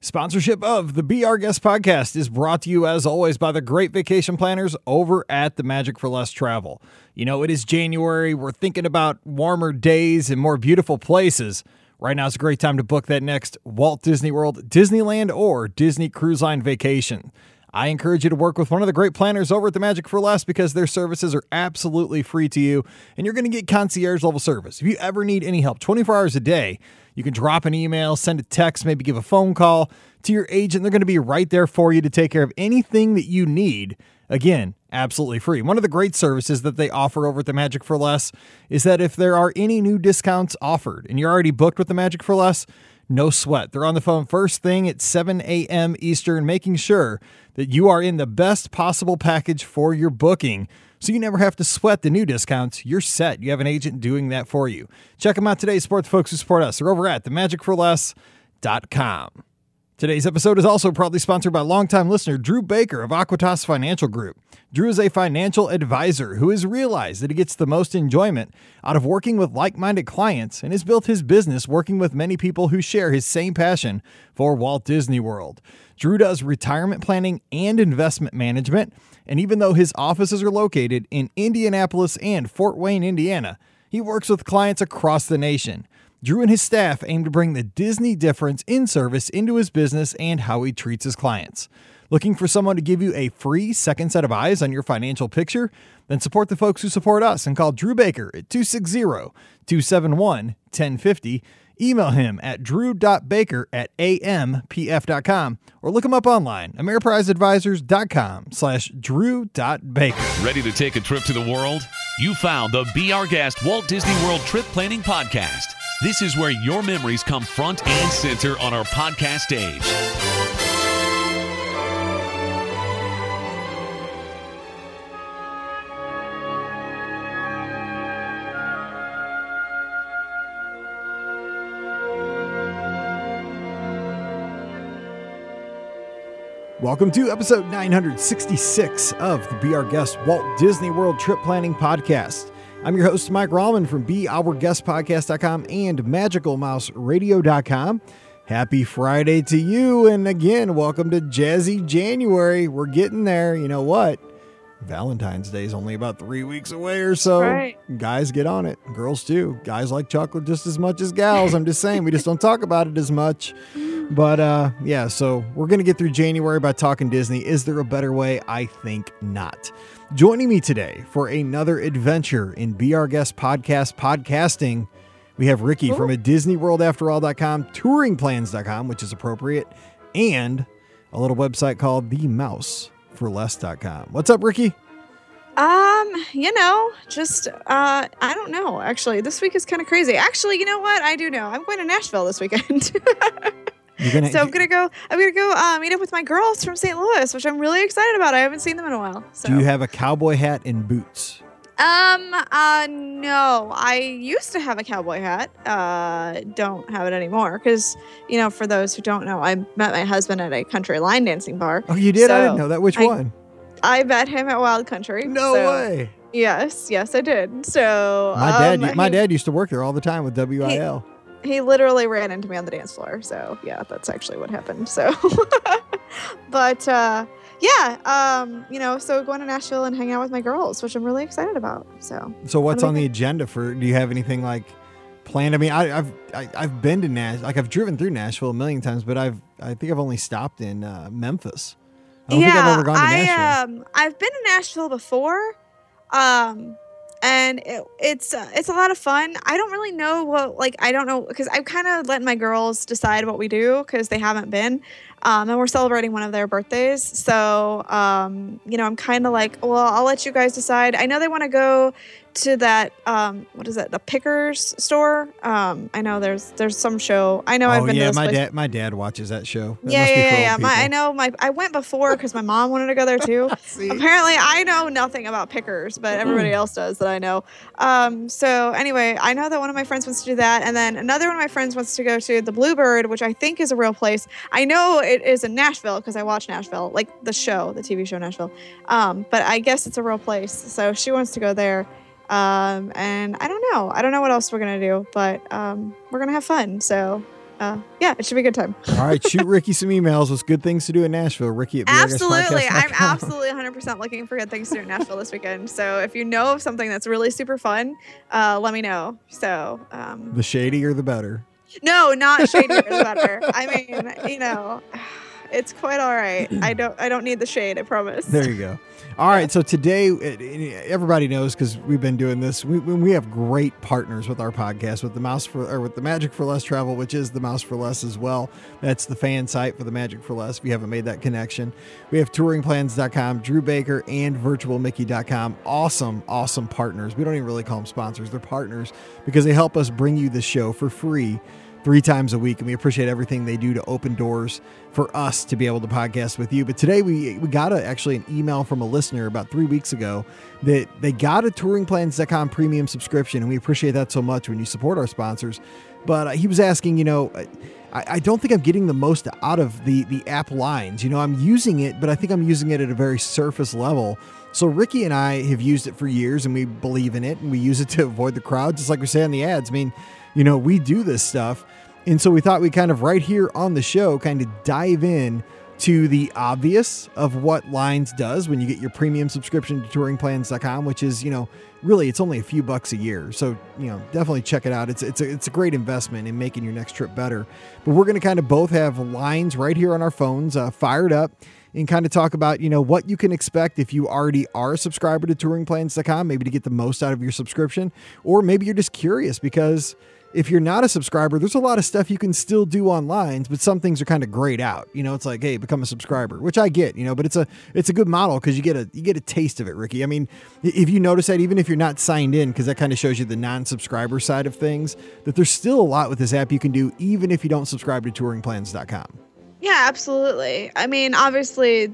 Sponsorship of the Be Our Guest podcast is brought to you, as always, by the great vacation planners over at the Magic for Less Travel. You know, it is January. We're thinking about warmer days and more beautiful places. Right now is a great time to book that next Walt Disney World, Disneyland, or Disney Cruise Line vacation. I encourage you to work with one of the great planners over at the Magic for Less because their services are absolutely free to you, and you're going to get concierge level service. If you ever need any help 24 hours a day, you can drop an email, send a text, maybe give a phone call to your agent. They're going to be right there for you to take care of anything that you need. Again, absolutely free. One of the great services that they offer over at the Magic for Less is that if there are any new discounts offered and you're already booked with the Magic for Less, no sweat. They're on the phone first thing at 7 a.m. Eastern, making sure that you are in the best possible package for your booking. So you never have to sweat the new discounts. You're set. You have an agent doing that for you. Check them out today. Support the folks who support us. They're over at themagicforless.com. Today's episode is also proudly sponsored by longtime listener Drew Baker of Aquitas Financial Group. Drew is a financial advisor who has realized that he gets the most enjoyment out of working with like-minded clients and has built his business working with many people who share his same passion for Walt Disney World. Drew does retirement planning and investment management, and even though his offices are located in Indianapolis and Fort Wayne, Indiana, he works with clients across the nation. Drew and his staff aim to bring the Disney difference in service into his business and how he treats his clients. Looking for someone to give you a free second set of eyes on your financial picture? Then support the folks who support us and call Drew Baker at 260-271-1050. Email him at drew.baker@ampf.com or look him up online, ameripriseadvisors.com/drew.baker. Ready to take a trip to the world? You found the Be Our Guest Walt Disney World Trip Planning Podcast. This is where your memories come front and center on our podcast stage. Welcome to episode 966 of the Be Our Guest Walt Disney World Trip Planning Podcast. I'm your host, Mike Rallman from BeOurGuestPodcast.com and MagicalMouseRadio.com. Happy Friday to you, and again, welcome to Jazzy January. We're getting there. You know what? Valentine's Day is only about 3 weeks away or so. Right. Guys, get on it. Girls, too. Guys like chocolate just as much as gals. I'm just saying, we just don't talk about it as much. But yeah, so we're going to get through January by talking Disney. Is there a better way? I think not. Joining me today for another adventure in Be Our Guest Podcast podcasting, we have Ricky from a DisneyWorldAfterAll.com, TouringPlans.com, which is appropriate, and a little website called TheMouseForLess.com. What's up, Ricky? I don't know. Actually, this week is kind of crazy. Actually, you know what? I do know. I'm going to Nashville this weekend. I'm gonna go meet up with my girls from St. Louis, which I'm really excited about. I haven't seen them in a while. So. Do you have a cowboy hat and boots? No. I used to have a cowboy hat. Don't have it anymore because, for those who don't know, I met my husband at a country line dancing bar. Oh, you did? I didn't know that. Which one? I met him at Wild Country. No way. Yes, I did. So my dad used to work there all the time with WIL. He literally ran into me on the dance floor. So yeah, that's actually what happened. So, but so going to Nashville and hang out with my girls, which I'm really excited about. So what's on the agenda do you have anything like planned? I mean, I've been to Nashville, like I've driven through Nashville a million times, but I think I've only stopped in Memphis. I don't think I've ever gone to Nashville. I've been to Nashville before. And it's a lot of fun. I don't really know I don't know, because I'm kind of letting my girls decide what we do because they haven't been. And we're celebrating one of their birthdays. So, I'm kind of like, well, I'll let you guys decide. I know they want to go to that, what is it? The Pickers store. I know there's some show. I know I've been to this place. My dad watches that show. Yeah. I went before because my mom wanted to go there too. Apparently I know nothing about Pickers, but everybody else does that I know. So anyway, I know that one of my friends wants to do that. And then another one of my friends wants to go to the Bluebird, which I think is a real place. I know it is in Nashville because I watch Nashville, like the TV show Nashville. But I guess it's a real place. So she wants to go there. And I don't know what else we're going to do, but we're going to have fun. So it should be a good time. All right, shoot Ricky some emails with good things to do in Nashville. Ricky at Absolutely. I'm absolutely 100% looking for good things to do in Nashville this weekend. So if you know of something that's really super fun, let me know. So the shadier the better. No, not shadier the better. I mean, it's quite all right. I don't need the shade, I promise. There you go. All right, so today, everybody knows because we've been doing this. We have great partners with our podcast with the Magic for Less Travel, which is the Mouse for Less as well. That's the fan site for the Magic for Less. If you haven't made that connection, we have touringplans.com, Drew Baker, and virtualmickey.com. Awesome partners. We don't even really call them sponsors; they're partners because they help us bring you the show for free 3 times a week, and we appreciate everything they do to open doors for us to be able to podcast with you. But today we got actually an email from a listener about 3 weeks ago that they got a touringplans.com premium subscription, and we appreciate that so much when you support our sponsors. But he was asking, I don't think I'm getting the most out of the app lines. I'm using it, but I think I'm using it at a very surface level. So Ricky and I have used it for years, and we believe in it, and we use it to avoid the crowd, just like we say on the ads. I mean, we do this stuff. And so we thought we'd kind of right here on the show kind of dive in to the obvious of what Lines does when you get your premium subscription to touringplans.com, which is, really it's only a few bucks a year. So, definitely check it out. It's a great investment in making your next trip better. But we're going to kind of both have Lines right here on our phones fired up and kind of talk about, what you can expect if you already are a subscriber to touringplans.com, maybe to get the most out of your subscription, or maybe you're just curious because if you're not a subscriber, there's a lot of stuff you can still do on Lines, but some things are kind of grayed out. It's like, hey, become a subscriber, which I get, but it's a good model because you get a taste of it, Ricky. I mean, if you notice that, even if you're not signed in, because that kind of shows you the non-subscriber side of things, that there's still a lot with this app you can do, even if you don't subscribe to touringplans.com. Yeah, absolutely. I mean, obviously,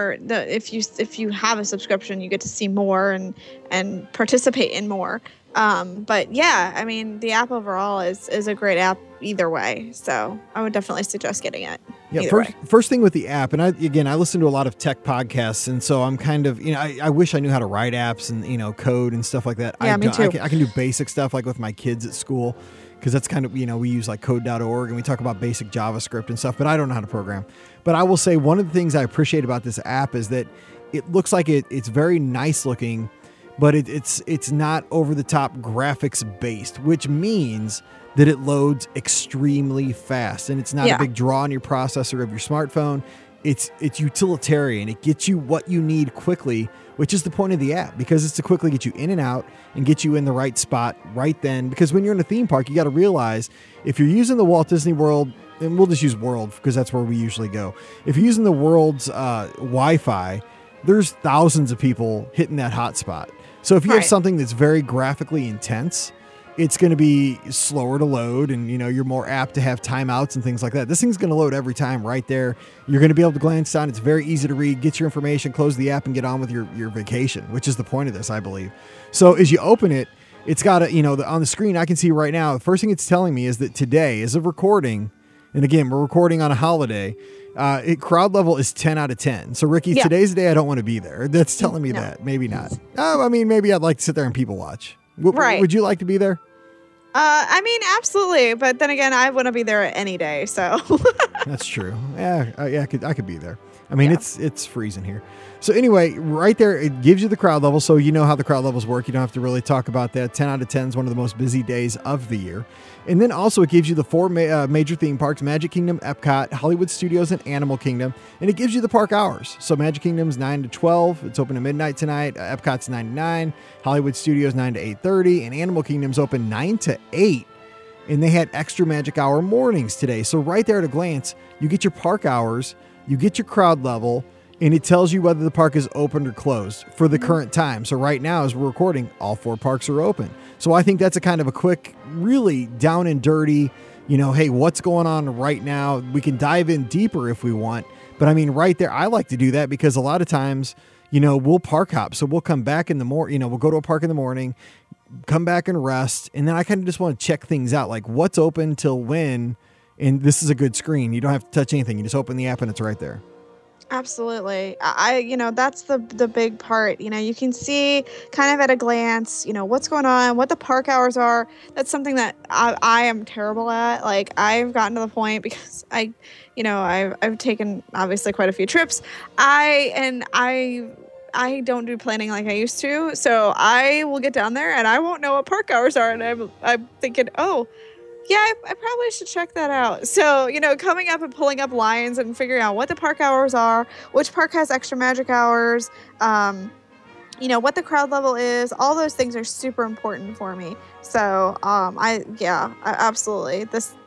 if you have a subscription, you get to see more and participate in more. But yeah, I mean, the app overall is a great app either way. So I would definitely suggest getting it. Yeah. First thing with the app. And I listen to a lot of tech podcasts. And so I'm kind of, I wish I knew how to write apps and, code and stuff like that. Yeah, me too. I can do basic stuff like with my kids at school. Because that's kind of, we use like code.org and we talk about basic JavaScript and stuff, but I don't know how to program. But I will say one of the things I appreciate about this app is that it looks like it's very nice looking, but it's not over the top graphics based, which means that it loads extremely fast and it's not a big draw on your processor of your smartphone. It's utilitarian. It gets you what you need quickly, which is the point of the app, because it's to quickly get you in and out and get you in the right spot right then. Because when you're in a theme park, you got to realize if you're using the Walt Disney World, and we'll just use World because that's where we usually go. If you're using the World's Wi-Fi, there's thousands of people hitting that hotspot. So if you have something that's very graphically intense, it's going to be slower to load and, you're more apt to have timeouts and things like that. This thing's going to load every time right there. You're going to be able to glance down. It's very easy to read, get your information, close the app and get on with your vacation, which is the point of this, I believe. So as you open it, it's got on the screen I can see right now, the first thing it's telling me is that today, as of recording, and again, we're recording on a holiday, crowd level is 10 out of 10. So Ricky, today's the day I don't want to be there. That's telling me that. Maybe not. I mean, maybe I'd like to sit there and people watch. Would you like to be there? I mean, absolutely. But then again, I want to be there any day. So that's true. Yeah, I could be there. I mean, it's freezing here. So anyway, right there, it gives you the crowd level. So you know how the crowd levels work. You don't have to really talk about that. 10 out of 10 is one of the most busy days of the year. And then also it gives you the 4 major theme parks: Magic Kingdom, Epcot, Hollywood Studios, and Animal Kingdom. And it gives you the park hours. So Magic Kingdom's 9 to 12. It's open at midnight tonight. Epcot's 9 to 9. Hollywood Studios 9 to 8:30. And Animal Kingdom's open 9 to 8. And they had extra magic hour mornings today. So right there at a glance, you get your park hours, you get your crowd level, and it tells you whether the park is open or closed for the current time. So right now, as we're recording, all 4 parks are open. So I think that's a kind of a quick, really down and dirty, hey, what's going on right now? We can dive in deeper if we want. But I mean, right there, I like to do that because a lot of times, we'll park hop. So we'll come back in the morning, we'll go to a park in the morning, come back and rest. And then I kind of just want to check things out, like what's open till when. And this is a good screen. You don't have to touch anything. You just open the app and it's right there. Absolutely. That's the big part. You can see kind of at a glance, what's going on, what the park hours are. That's something that I am terrible at. Like, I've gotten to the point because I've taken obviously quite a few trips. I don't do planning like I used to. So I will get down there and I won't know what park hours are. And I'm thinking, oh, yeah, I probably should check that out. So, coming up and pulling up lines and figuring out what the park hours are, which park has extra magic hours, what the crowd level is, all those things are super important for me. So, I absolutely.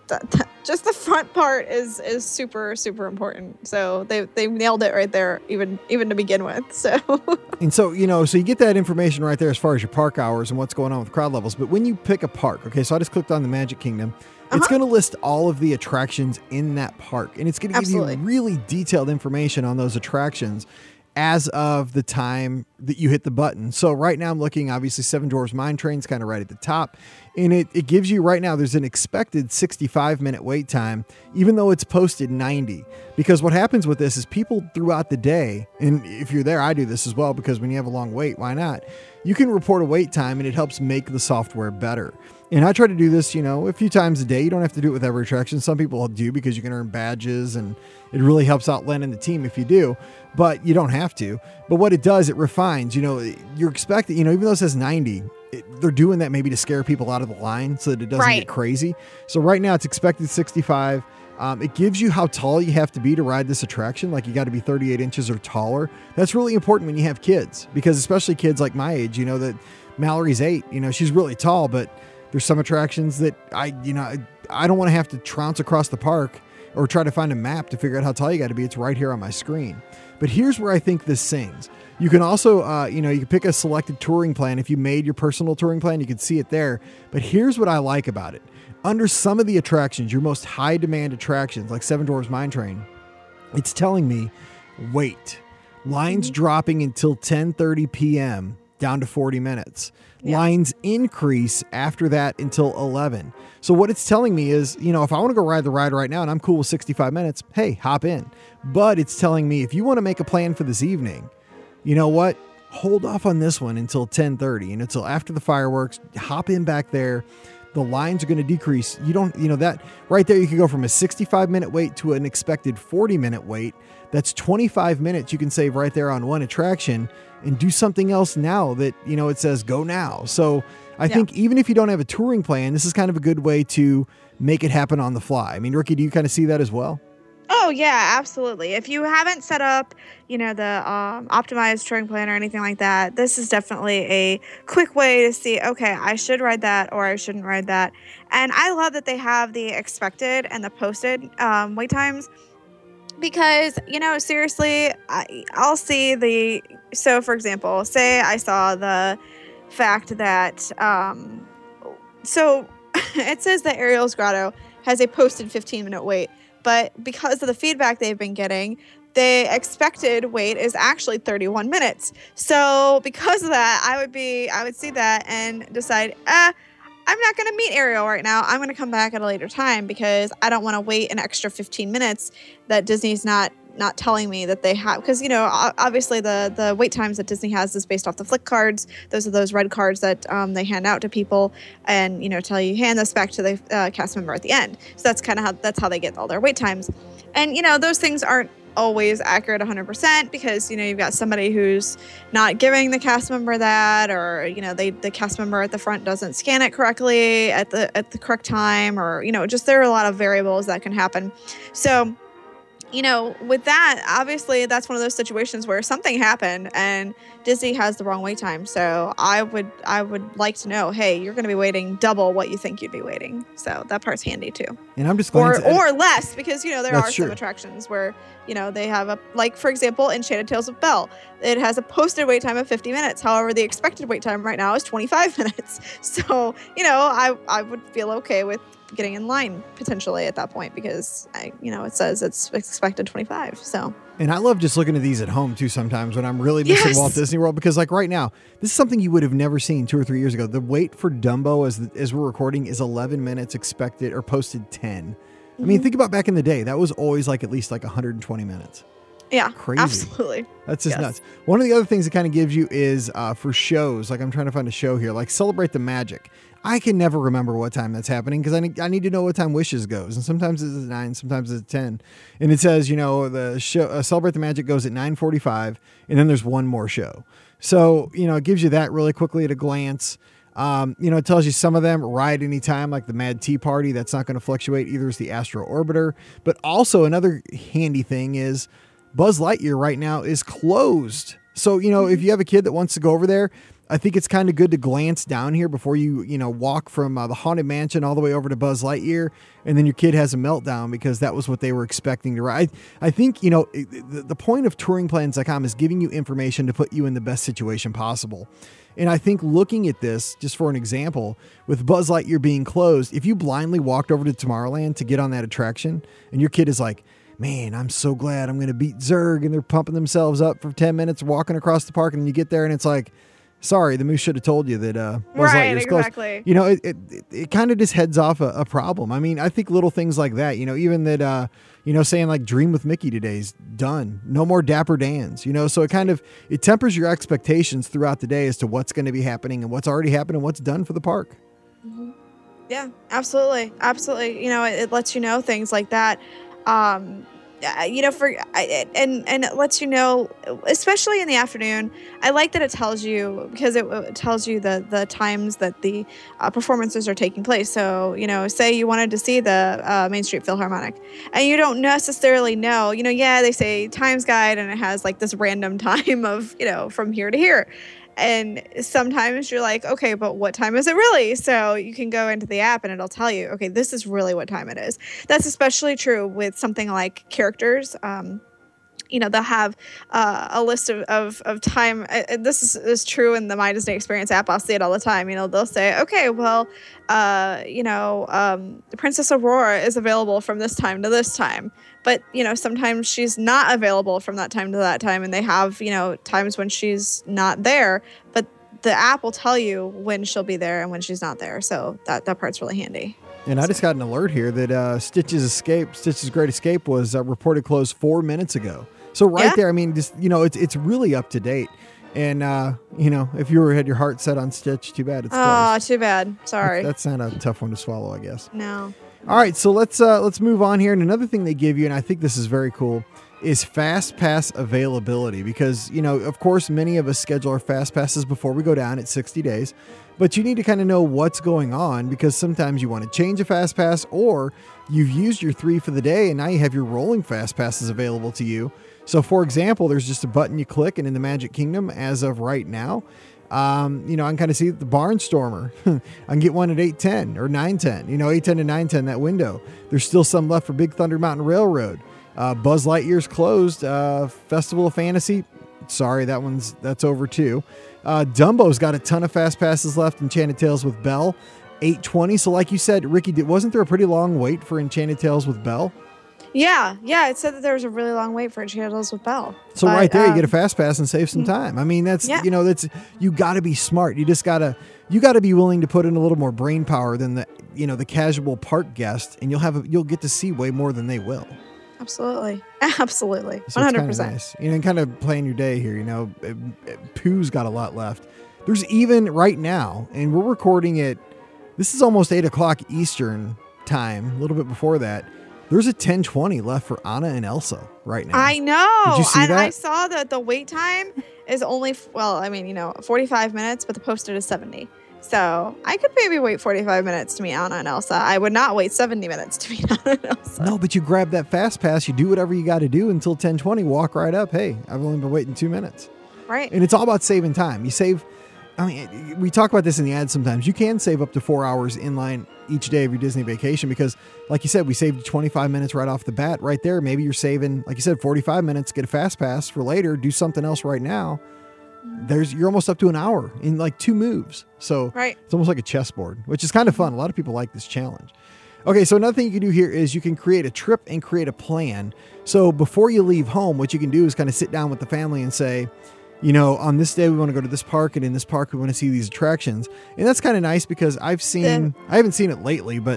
Just the front part is super, super important. So they nailed it right there, even to begin with. So and so so you get that information right there as far as your park hours and what's going on with crowd levels. But when you pick a park, okay, so I just clicked on the Magic Kingdom. It's going to list all of the attractions in that park, and it's going to give you really detailed information on those attractions as of the time that you hit the button. So right now I'm looking, obviously, Seven Dwarfs Mine Train's kind of right at the top. And it gives you right now, there's an expected 65-minute wait time, even though it's posted 90. Because what happens with this is people throughout the day, and if you're there, I do this as well, because when you have a long wait, why not? You can report a wait time and it helps make the software better. And I try to do this, a few times a day. You don't have to do it with every attraction. Some people do because you can earn badges and it really helps out Len and the team if you do, but you don't have to. But what it does, it refines, you're expecting, even though it says 90, they're doing that maybe to scare people out of the line so that it doesn't get crazy. So right now it's expected 65. It gives you how tall you have to be to ride this attraction. Like, you got to be 38 inches or taller. That's really important when you have kids, because especially kids like my age, that Mallory's 8, she's really tall, but there's some attractions that I don't want to have to trounce across the park or try to find a map to figure out how tall you got to be. It's right here on my screen. But here's where I think this sings. You can also, you can pick a selected touring plan. If you made your personal touring plan, you can see it there. But here's what I like about it. Under some of the attractions, your most high demand attractions, like Seven Dwarfs Mine Train, it's telling me, wait, lines dropping until 10:30 p.m. down to 40 minutes. Yeah. Lines increase after that until 11. So what it's telling me is, if I want to go ride the ride right now and I'm cool with 65 minutes, hey, hop in. But it's telling me, if you want to make a plan for this evening, you know what? Hold off on this one until 10:30 and until after the fireworks. Hop in back there. The lines are going to decrease. That right there, you can go from a 65-minute wait to an expected 40-minute wait. That's 25 minutes you can save right there on one attraction and do something else now that, it says go now. So I think even if you don't have a touring plan, this is kind of a good way to make it happen on the fly. I mean, Ricky, do you kind of see that as well? Oh, yeah, absolutely. If you haven't set up, the optimized touring plan or anything like that, this is definitely a quick way to see, okay, I should ride that or I shouldn't ride that. And I love that they have the expected and the posted wait times because, seriously, I'll see so for example, say I saw the fact that, so it says that Ariel's Grotto has a posted 15-minute wait. But because of the feedback they've been getting, the expected wait is actually 31 minutes. So because of that, I would see that and decide, I'm not going to meet Ariel right now. I'm going to come back at a later time because I don't want to wait an extra 15 minutes that Disney's not telling me that they have. Because, obviously the wait times that Disney has is based off the Flick cards. Those are those red cards that they hand out to people and, tell you, hand this back to the cast member at the end. So that's kind of that's how they get all their wait times. And, those things aren't always accurate 100% because, you've got somebody who's not giving the cast member that, or, the cast member at the front doesn't scan it correctly at the correct time, or, just there are a lot of variables that can happen. So, with that, obviously that's one of those situations where something happened and Disney has the wrong wait time. So I would like to know, hey, you're going to be waiting double what you think you'd be waiting. So that part's handy too. And I'm just or less because, there are some attractions where, they have like, for example, Enchanted Tales of Belle, it has a posted wait time of 50 minutes. However, the expected wait time right now is 25 minutes. So, I would feel okay with getting in line potentially at that point because it says it's expected 25. So, and I love just looking at these at home too sometimes when I'm really missing Walt Disney World, because like right now, this is something you would have never seen 2 or 3 years ago. The wait for Dumbo as we're recording is 11 minutes expected or posted 10. I mean, think about back in the day, that was always like at least like 120 minutes. Yeah, Crazy. absolutely. That's just nuts. One of the other things it kind of gives you is for shows. Like I'm trying to find a show here, like Celebrate the Magic. I can never remember what time that's happening because I need to know what time Wishes goes. And sometimes it's at 9, sometimes it's at 10. And it says, the show Celebrate the Magic goes at 9:45, and then there's one more show. So, it gives you that really quickly at a glance. It tells you some of them ride anytime, like the Mad Tea Party. That's not going to fluctuate. Either is the Astro Orbiter. But also another handy thing is Buzz Lightyear right now is closed. So, if you have a kid that wants to go over there, I think it's kind of good to glance down here before you, walk from the Haunted Mansion all the way over to Buzz Lightyear, and then your kid has a meltdown because that was what they were expecting to ride. I think, the point of touringplans.com is giving you information to put you in the best situation possible. And I think looking at this, just for an example, with Buzz Lightyear being closed, if you blindly walked over to Tomorrowland to get on that attraction, and your kid is like, man, I'm so glad I'm going to beat Zurg, and they're pumping themselves up for 10 minutes walking across the park, and then you get there and it's like, sorry, the moose should have told you that Buzz Lightyear's closed. Exactly. It kind of just heads off a problem. I mean, I think little things like that, even that, saying like Dream with Mickey today's done. No more Dapper Dans, so it tempers your expectations throughout the day as to what's going to be happening and what's already happened and what's done for the park. Mm-hmm. Yeah, absolutely. Absolutely. It lets you know things like that. And it lets you know, especially in the afternoon. I like that it tells you, because it tells you the times that the performances are taking place. So, say you wanted to see the Main Street Philharmonic and you don't necessarily know, they say times guide and it has like this random time of, from here to here. And sometimes you're like, okay, but what time is it really? So you can go into the app and it'll tell you, okay, this is really what time it is. That's especially true with something like characters. They'll have a list of time. This is true in the My Disney Experience app. I'll see it all the time. They'll say, okay, well, Princess Aurora is available from this time to this time. But, sometimes she's not available from that time to that time. And they have, times when she's not there. But the app will tell you when she'll be there and when she's not there. So that part's really handy. And I just got an alert here that Stitch's Great Escape was reported closed 4 minutes ago. So there, I mean, just, it's really up to date. And, if you had your heart set on Stitch, too bad it's closed. Oh, too bad. Sorry. That's not a tough one to swallow, I guess. No. All right, so let's move on here. And another thing they give you, and I think this is very cool, is Fast Pass availability. Because, of course, many of us schedule our Fast Passes before we go down at 60 days. But you need to kind of know what's going on, because sometimes you want to change a Fast Pass, or you've used your 3 for the day and now you have your rolling Fast Passes available to you. So, for example, there's just a button you click, and in the Magic Kingdom, as of right now, I can kind of see the Barnstormer. I can get one at 8:10 or 9:10. 8:10 to 9:10, that window. There's still some left for Big Thunder Mountain Railroad. Buzz Lightyear's closed. Festival of Fantasy, sorry, that's over too. Dumbo's got a ton of Fast Passes left. Enchanted Tales with Belle, 8:20. So, like you said, Ricky, wasn't there a pretty long wait for Enchanted Tales with Belle? Yeah. It said that there was a really long wait for Enchanted Tales with Belle. So right there, you get a Fast Pass and save some time. I mean, that's you got to be smart. You just gotta be willing to put in a little more brain power than the casual park guest, and you'll get to see way more than they will. Absolutely, So 100%. Nice. And kind of playing your day here. Pooh's got a lot left. There's even right now, and we're recording it. This is almost 8:00 Eastern time. A little bit before that. There's a 10:20 left for Anna and Elsa right now. I know. Did you see that? I saw that the wait time is only, 45 minutes, but the posted is 70. So I could maybe wait 45 minutes to meet Anna and Elsa. I would not wait 70 minutes to meet Anna and Elsa. No, but you grab that Fast Pass, you do whatever you got to do until 10:20, walk right up. Hey, I've only been waiting 2 minutes. Right. And it's all about saving time. We talk about this in the ads sometimes. You can save up to 4 hours in line each day of your Disney vacation because, like you said, we saved 25 minutes right off the bat. Right there, maybe you're saving, like you said, 45 minutes, get a Fast Pass for later, do something else right now. You're almost up to an hour in like 2 moves. So It's almost like a chessboard, which is kind of fun. A lot of people like this challenge. Okay, so another thing you can do here is you can create a trip and create a plan. So before you leave home, what you can do is kind of sit down with the family and say, on this day we want to go to this park, and in this park we want to see these attractions. And that's kind of nice because I haven't seen it lately, but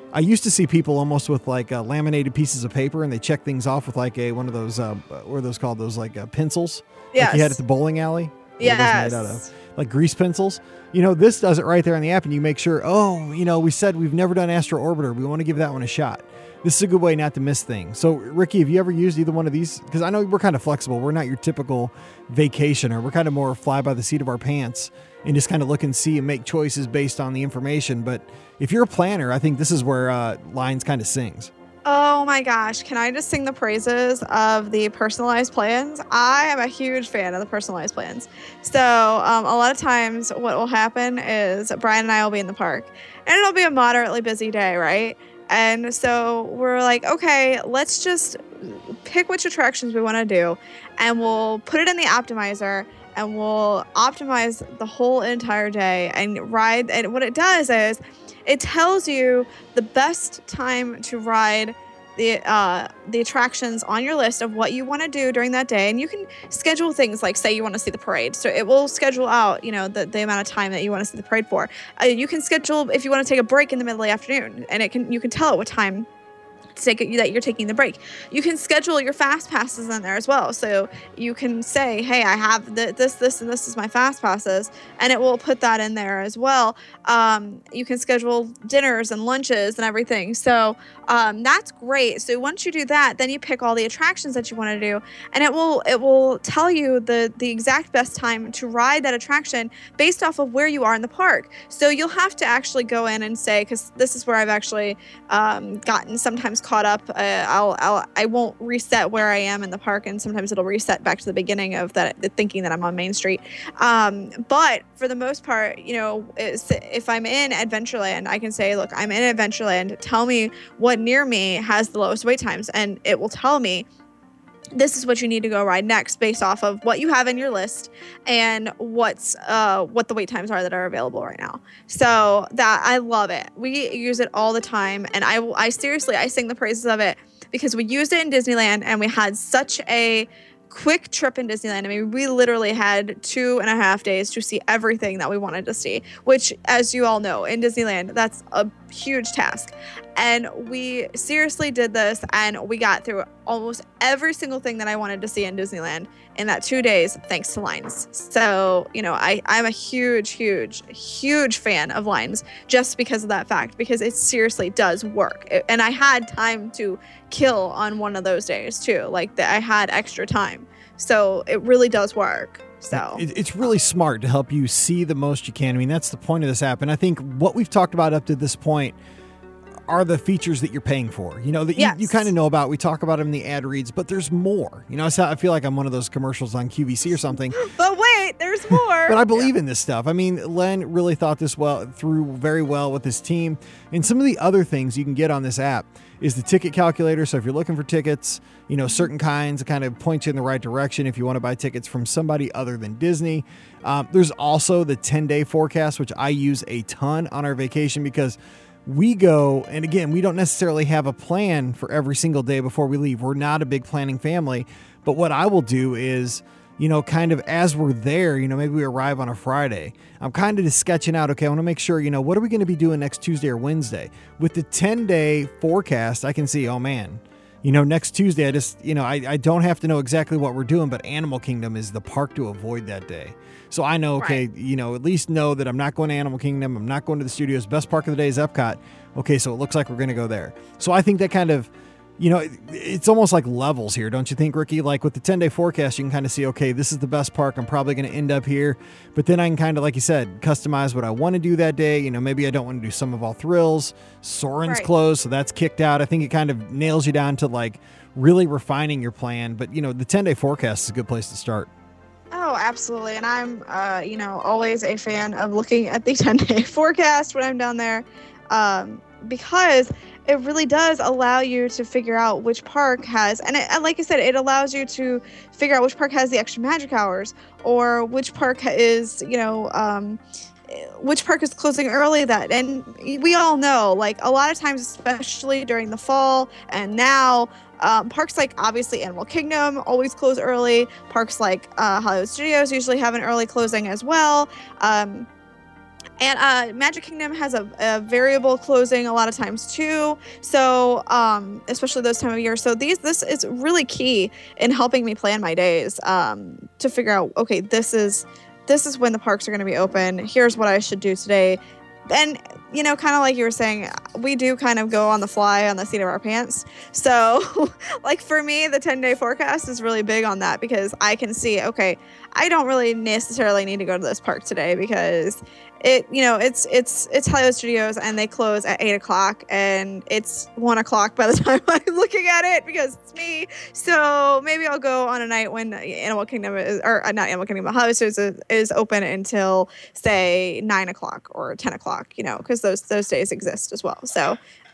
I used to see people almost with like laminated pieces of paper, and they check things off with like one of those, what are those called? Those like pencils? Yes. Like you had at the bowling alley? Yes. Made out of, like grease pencils. You know, this does it right there on the app, and you make sure, we said we've never done Astro Orbiter. We want to give that one a shot. This is a good way not to miss things. So, Ricky, have you ever used either one of these? Because I know we're kind of flexible. We're not your typical vacationer. We're kind of more fly by the seat of our pants and just kind of look and see and make choices based on the information. But if you're a planner, I think this is where Lines kind of sings. Oh my gosh, can I just sing the praises of the personalized plans? I am a huge fan of the personalized plans. So a lot of times what will happen is Brian and I will be in the park, and it'll be a moderately busy day, right? And so we're like, okay, let's just pick which attractions we want to do, and we'll put it in the optimizer, and we'll optimize the whole entire day and ride. And what it does is it tells you the best time to ride the attractions on your list of what you want to do during that day. And you can schedule things like, say you want to see the parade. So it will schedule out, the amount of time that you want to see the parade for. You can schedule if you want to take a break in the middle of the afternoon, and you can tell it what time that you're taking the break. You can schedule your fast passes in there as well. So you can say, hey, I have this, and this is my fast passes, and it will put that in there as well. You can schedule dinners and lunches and everything. So that's great. So once you do that, then you pick all the attractions that you want to do, and it will tell you the exact best time to ride that attraction based off of where you are in the park. So you'll have to actually go in and say, because this is where I've actually gotten sometimes caught up. I won't reset where I am in the park, and sometimes it'll reset back to the beginning of that, thinking that I'm on Main Street. But for the most part, if I'm in Adventureland, I can say, look, I'm in Adventureland. Tell me what near me has the lowest wait times, and it will tell me this is what you need to go ride next based off of what you have in your list and what the wait times are that are available right now. So that, I love it. We use it all the time, and I seriously sing the praises of it because we used it in Disneyland, and we had such a quick trip in Disneyland. I mean, we literally had 2.5 days to see everything that we wanted to see, which, as you all know, in Disneyland, that's a huge task. And we seriously did this, and we got through almost every single thing that I wanted to see in Disneyland in that 2 days, thanks to Lines. So, I'm a huge, huge, huge fan of Lines just because of that fact, because it seriously does work. And I had time to kill on one of those days too. Like, I had extra time. So it really does work. So it's really smart to help you see the most you can. I mean, that's the point of this app. And I think what we've talked about up to this point are the features that you're paying for, that yes. you kind of know about. We talk about them in the ad reads, but there's more. I feel like I'm one of those commercials on QVC or something. But wait, there's more. But I believe in this stuff. I mean, Len really thought this through very well with his team. And some of the other things you can get on this app is the ticket calculator. So if you're looking for tickets, certain kinds, it kind of points you in the right direction if you want to buy tickets from somebody other than Disney. There's also the 10-day forecast, which I use a ton on our vacation because we go, and again, we don't necessarily have a plan for every single day before we leave. We're not a big planning family, but what I will do is, kind of as we're there, maybe we arrive on a Friday, I'm kind of just sketching out, okay, I want to make sure, what are we going to be doing next Tuesday or Wednesday? With the 10-day forecast, I can see, oh man, next Tuesday, I just, I don't have to know exactly what we're doing, but Animal Kingdom is the park to avoid that day. So I know, okay, right. At least know that I'm not going to Animal Kingdom. I'm not going to the studios. Best park of the day is Epcot. Okay, so it looks like we're going to go there. So I think that kind of, it's almost like levels here, don't you think, Ricky? Like with the 10-day forecast, you can kind of see, okay, this is the best park. I'm probably going to end up here. But then I can kind of, like you said, customize what I want to do that day. Maybe I don't want to do Sum of All Thrills. Soarin's closed, so that's kicked out. I think it kind of nails you down to like really refining your plan. But, the 10-day forecast is a good place to start. Oh, absolutely. And I'm, always a fan of looking at the 10-day forecast when I'm down there, because it really does allow you to figure out which park has, and like I said, it allows you to figure out which park has the extra magic hours, or which park is, which park is closing early and we all know, like a lot of times, especially during the fall and now, parks like obviously Animal Kingdom always close early. Parks like Hollywood Studios usually have an early closing as well. And Magic Kingdom has a variable closing a lot of times too. So especially those time of year. So this is really key in helping me plan my days to figure out, okay, this is when the parks are going to be open. Here's what I should do today. And, you know, kind of like you were saying, we do kind of go on the fly on the seat of our pants. So, like for me, the 10-day forecast is really big on that because I can see, okay, I don't really necessarily need to go to this park today because it's Hollywood Studios and they close at 8:00 and it's 1:00 by the time I'm looking at it because it's me. So maybe I'll go on a night when Animal Kingdom not Animal Kingdom, but Hollywood Studios is open until say 9:00 or 10:00, you know, because those days exist as well. So,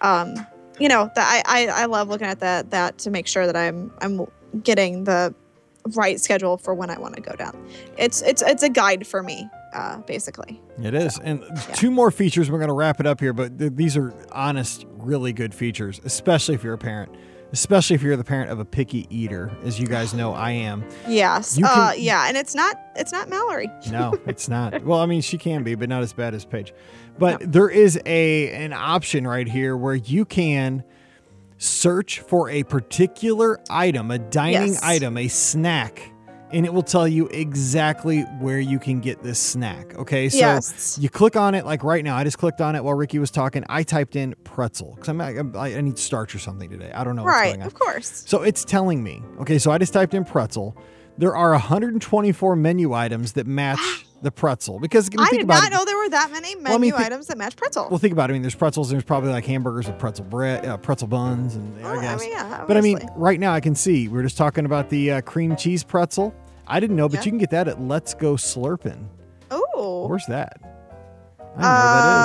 you know, I love looking at that to make sure that I'm getting the right schedule for when I want to go down. It's a guide for me. Basically. It is. And two more features. We're going to wrap it up here, but these are honest, really good features, especially if you're a parent, especially if you're the parent of a picky eater, as you guys know I am. Yes. And it's not Mallory. No, it's not. Well, I mean, she can be, but not as bad as Paige. But there is an option right here where you can search for a particular item, a dining item, a snack, and it will tell you exactly where you can get this snack. Okay, so you click on it, like right now. I just clicked on it while Ricky was talking. I typed in pretzel because I need starch or something today. I don't know what's going on. Of course. So it's telling me. Okay, so I just typed in pretzel. There are 124 menu items that match the pretzel because I did not know there were that many menu items that match pretzel. Well, think about it. I mean, there's pretzels. There's probably like hamburgers with pretzel bread, pretzel buns, and I guess. But I mean, right now I can see we're just talking about the cream cheese pretzel. I didn't know, but you can get that at Let's Go Slurpin'. Oh. Where's that? I don't know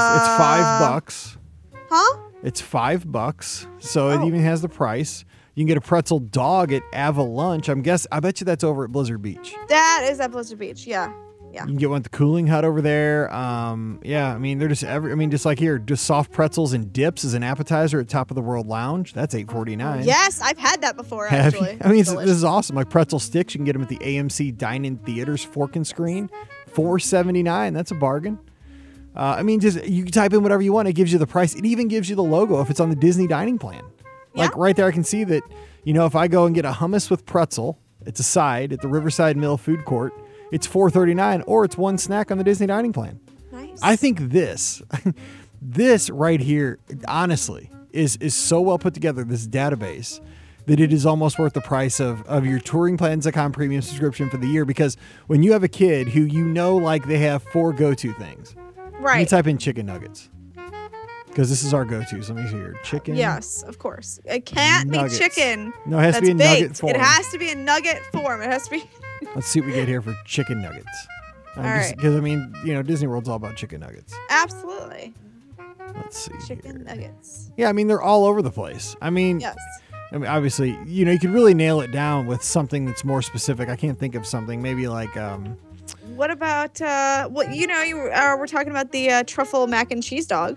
where that is. It's $5. Huh? It's $5. So it even has the price. You can get a pretzel dog at Avalunch. I bet you that's over at Blizzard Beach. That is at Blizzard Beach. Yeah. Yeah. You can get one at the Cooling Hut over there. I mean, they're just just like here, just soft pretzels and dips as an appetizer at Top of the World Lounge. That's $8.49. Yes, I've had that before, actually. I mean, this is awesome. Like pretzel sticks, you can get them at the AMC Dine-In Theaters Fork and Screen. $4.79. That's a bargain. I mean, just you can type in whatever you want. It gives you the price. It even gives you the logo if it's on the Disney dining plan. Like right there, I can see that, you know, if I go and get a hummus with pretzel, it's a side at the Riverside Mill Food Court. It's $4.39, or it's one snack on the Disney dining plan. Nice. I think this right here, honestly, is so well put together, this database, that it is almost worth the price of your touringplans.com premium subscription for the year. Because when you have a kid who like they have 4 go-to things, you type in chicken nuggets. Because this is our go-to. So let me see here. Chicken. Yes, of course. It can't be chicken. No, it has to be in nugget form. It has to be in nugget form. It has to be. Let's see what we get here for chicken nuggets. All right. Because, I mean, you know, Disney World's all about chicken nuggets. Absolutely. Let's see. Chicken nuggets. Yeah, I mean, they're all over the place. I mean, yes. I mean, obviously, you know, you could really nail it down with something that's more specific. I can't think of something. Maybe like... What about, we're talking about the truffle mac and cheese dog.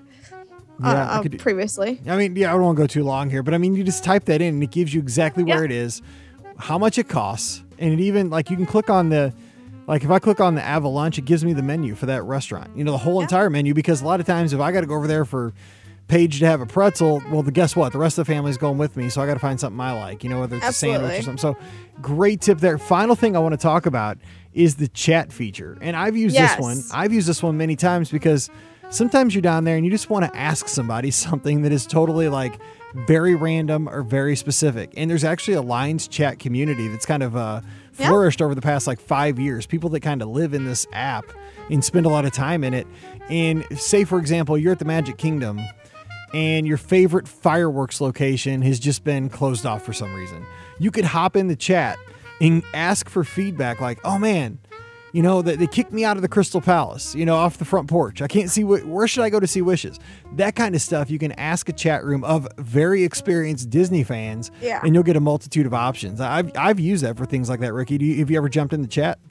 Previously. I mean, I don't want to go too long here, but I mean, you just type that in and it gives you exactly where it is, how much it costs, and it even, like, you can click on if I click on the Avalunch, it gives me the menu for that restaurant. You know, the whole entire menu, because a lot of times if I got to go over there for Paige to have a pretzel, well, guess what? The rest of the family's going with me, so I got to find something I like, you know, whether it's a sandwich or something. So, great tip there. Final thing I want to talk about is the chat feature. And I've used this one. I've used this one many times because sometimes you're down there and you just want to ask somebody something that is totally like very random or very specific. And there's actually a Lines chat community that's kind of flourished over the past like 5 years. People that kind of live in this app and spend a lot of time in it. And say, for example, you're at the Magic Kingdom and your favorite fireworks location has just been closed off for some reason. You could hop in the chat and ask for feedback like, oh man, you know, they kicked me out of the Crystal Palace, you know, off the front porch. I can't see, where should I go to see Wishes? That kind of stuff. You can ask a chat room of very experienced Disney fans and you'll get a multitude of options. I've used that for things like that, Ricky. Have you ever jumped in the chat?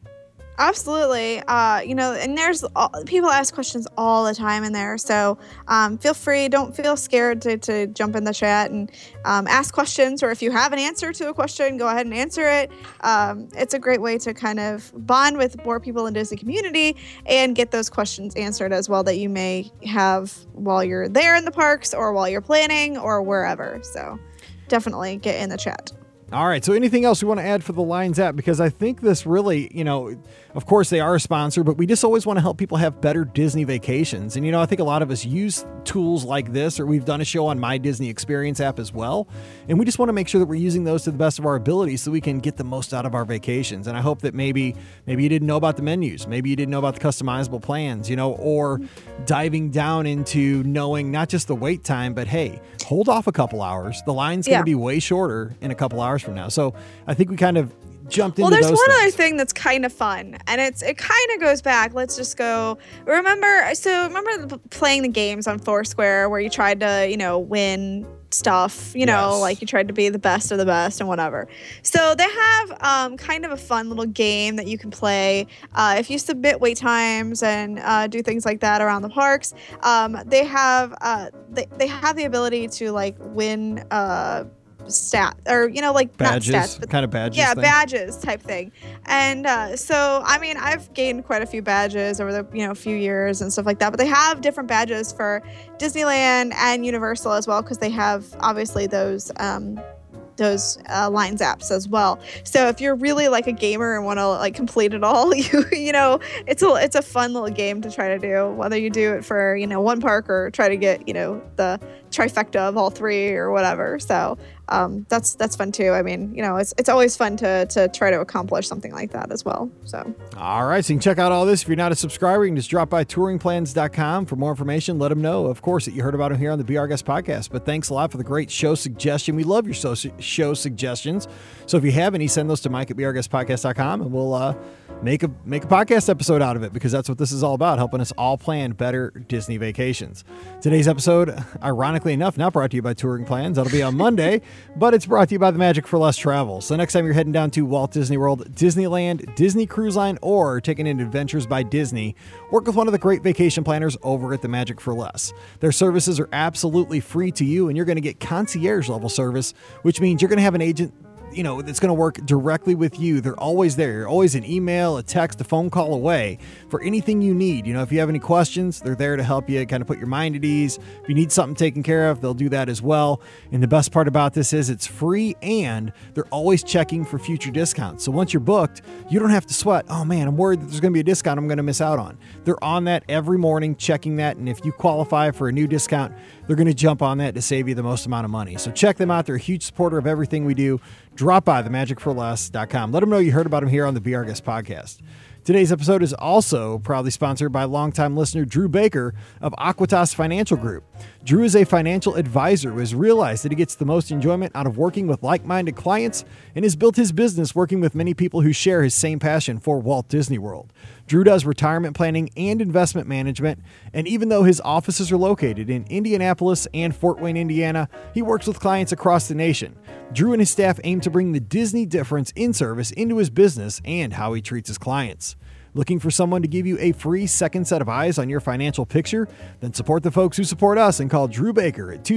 Absolutely. And there's people ask questions all the time in there. So feel free. Don't feel scared to jump in the chat and ask questions. Or if you have an answer to a question, go ahead and answer it. It's a great way to kind of bond with more people in the Disney community and get those questions answered as well that you may have while you're there in the parks or while you're planning or wherever. So definitely get in the chat. All right. So anything else we want to add for the Lines app? Because I think this really, of course they are a sponsor, but we just always want to help people have better Disney vacations. And, I think a lot of us use tools like this, or we've done a show on My Disney Experience app as well. And we just want to make sure that we're using those to the best of our ability so we can get the most out of our vacations. And I hope that maybe you didn't know about the menus. Maybe you didn't know about the customizable plans, or diving down into knowing not just the wait time, but hey, hold off a couple hours. The line's going to be way shorter in a couple hours from now. So I think we kind of jumped into those. Well, there's one things. other thing that's kind of fun, and it kind of goes back. Let's just go. Remember playing the games on Foursquare where you tried to, win stuff, like you tried to be the best of the best and whatever. So they have kind of a fun little game that you can play if you submit wait times and do things like that around the parks. They have the ability to like win stat or badges, not stats, but kind of badges. Yeah, thing. badges type thing. And so I mean, I've gained quite a few badges over the few years and stuff like that. But they have different badges for Disneyland and Universal as well because they have obviously those Lines apps as well. So if you're really like a gamer and want to like complete it all, it's a fun little game to try to do, whether you do it for one park or try to get the trifecta of all three or whatever. So that's fun too. I mean, it's always fun to try to accomplish something like that as well. So all right, so you can check out all this. If you're not a subscriber, you can just drop by touringplans.com for more information. Let them know, of course, that you heard about them here on the Be Our Guest podcast. But thanks a lot for the great show suggestion. We love your show suggestions. So if you have any, send those to Mike at beourguestpodcast.com and we'll make a podcast episode out of it, because that's what this is all about, helping us all plan better Disney vacations. Today's episode, ironically enough, not brought to you by Touring Plans. That'll be on Monday, but it's brought to you by the Magic for Less Travel. So next time you're heading down to Walt Disney World, Disneyland, Disney Cruise Line, or taking in Adventures by Disney, work with one of the great vacation planners over at the Magic for Less. Their services are absolutely free to you, and you're going to get concierge level service, which means you're going to have an agent that's going to work directly with you. They're always there. You're always an email, a text, a phone call away for anything you need. If you have any questions, they're there to help you kind of put your mind at ease. If you need something taken care of, they'll do that as well. And the best part about this is it's free, and they're always checking for future discounts. So once you're booked, you don't have to sweat, oh man, I'm worried that there's going to be a discount I'm going to miss out on. They're on that every morning, checking that. And if you qualify for a new discount, they're going to jump on that to save you the most amount of money. So check them out. They're a huge supporter of everything we do. Drop by themagicforless.com. Let them know you heard about them here on the Be Our Guest podcast. Today's episode is also proudly sponsored by longtime listener Drew Baker of Aquitas Financial Group. Drew is a financial advisor who has realized that he gets the most enjoyment out of working with like-minded clients and has built his business working with many people who share his same passion for Walt Disney World. Drew does retirement planning and investment management, and even though his offices are located in Indianapolis and Fort Wayne, Indiana, he works with clients across the nation. Drew and his staff aim to bring the Disney difference in service into his business and how he treats his clients. Looking for someone to give you a free second set of eyes on your financial picture? Then support the folks who support us and call Drew Baker at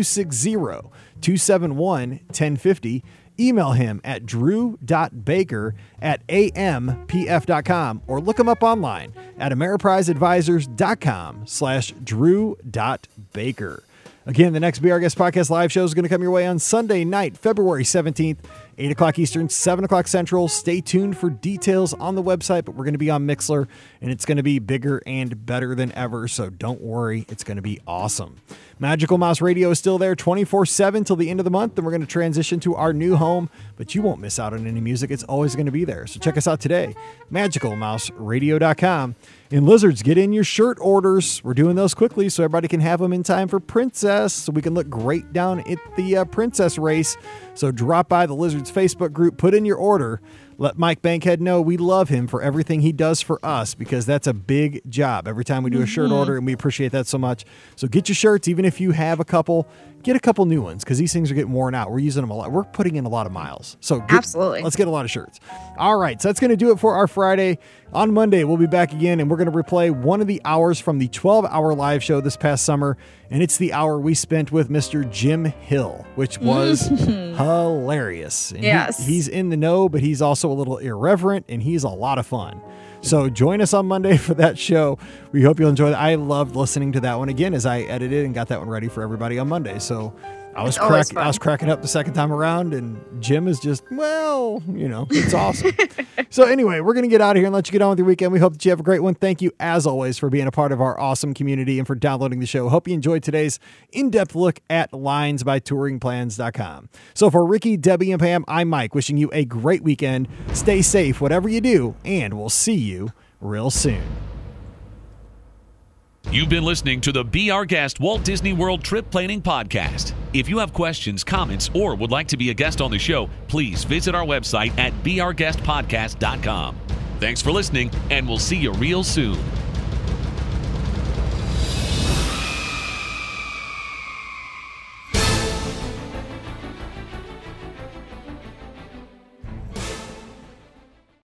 260-271-1050. Email him at drew.baker@ampf.com or look him up online at ameripriseadvisors.com/drew.baker. Again, the next Be Our Guest podcast live show is going to come your way on Sunday night, February 17th, 8 o'clock Eastern, 7 o'clock Central. Stay tuned for details on the website, but we're going to be on Mixler, and it's going to be bigger and better than ever, so don't worry. It's going to be awesome. Magical Mouse Radio is still there 24/7 till the end of the month, and we're going to transition to our new home, but you won't miss out on any music. It's always going to be there, so check us out today, magicalmouseradio.com. And Lizards, get in your shirt orders. We're doing those quickly so everybody can have them in time for Princess, so we can look great down at the Princess race. So drop by the Lizards Facebook group, put in your order. let Mike Bankhead know we love him for everything he does for us, because that's a big job every time we do a shirt order, and we appreciate that so much. So get your shirts, even if you have a couple. Get a couple new ones, because these things are getting worn out. We're using them a lot. We're putting in a lot of miles. So absolutely, let's get a lot of shirts. All right, so that's going to do it for our Friday. On Monday, we'll be back again, and we're going to replay one of the hours from the 12-hour live show this past summer, and it's the hour we spent with Mr. Jim Hill, which was hilarious. And yes. He's in the know, but he's also a little irreverent, and he's a lot of fun. So join us on Monday for that show. We hope you'll enjoy it. I loved listening to that one again as I edited and got that one ready for everybody on Monday. So I was cracking up the second time around, and Jim is just, well, it's awesome. So anyway, we're going to get out of here and let you get on with your weekend. We hope that you have a great one. Thank you, as always, for being a part of our awesome community and for downloading the show. Hope you enjoyed today's in-depth look at linesbytouringplans.com. So for Ricky, Debbie, and Pam, I'm Mike, wishing you a great weekend. Stay safe, whatever you do, and we'll see you real soon. You've been listening to the Be Our Guest Walt Disney World Trip Planning Podcast. If you have questions, comments, or would like to be a guest on the show, please visit our website at beourguestpodcast.com. Thanks for listening, and we'll see you real soon.